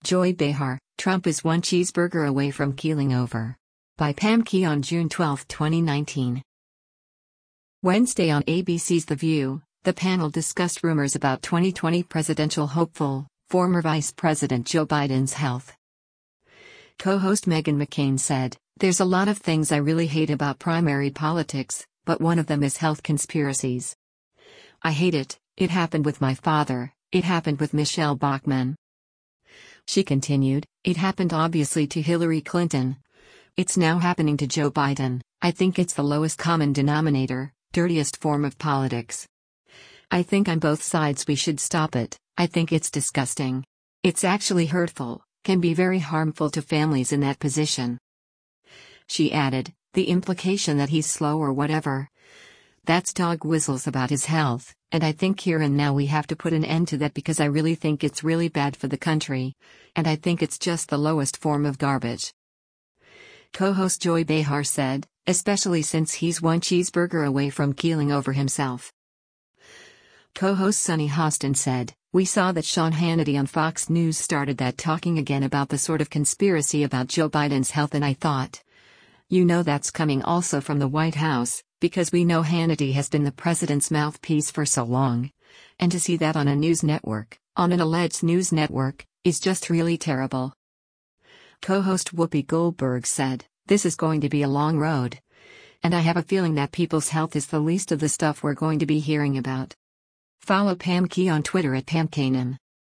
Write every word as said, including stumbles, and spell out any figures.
Joy Behar, Trump is one cheeseburger away from keeling over. By Pam Key on June twelfth, twenty nineteen. Wednesday on A B C's The View, the panel discussed rumors about twenty twenty presidential hopeful, former Vice President Joe Biden's health. Co-host Meghan McCain said, "There's a lot of things I really hate about primary politics, but one of them is health conspiracies. I hate it. It happened with my father, it happened with Michelle Bachmann." She continued, "It happened obviously to Hillary Clinton. It's now happening to Joe Biden. I think it's the lowest common denominator, dirtiest form of politics. I think on both sides we should stop it. I think it's disgusting. It's actually hurtful, can be very harmful to families in that position." She added, "The implication that he's slow or whatever. That's dog whistles about his health, and I think here and now we have to put an end to that because I really think it's really bad for the country. And I think it's just the lowest form of garbage." Co-host Joy Behar said, "Especially since he's one cheeseburger away from keeling over himself." Co-host Sunny Hostin said, "We saw that Sean Hannity on Fox News started that talking again about the sort of conspiracy about Joe Biden's health, and I thought, you know that's coming also from the White House, because we know Hannity has been the president's mouthpiece for so long. And to see that on a news network, on an alleged news network, is just really terrible." Co-host Whoopi Goldberg said, "This is going to be a long road. And I have a feeling that people's health is the least of the stuff we're going to be hearing about." Follow Pam Key on Twitter at Pam Kanan.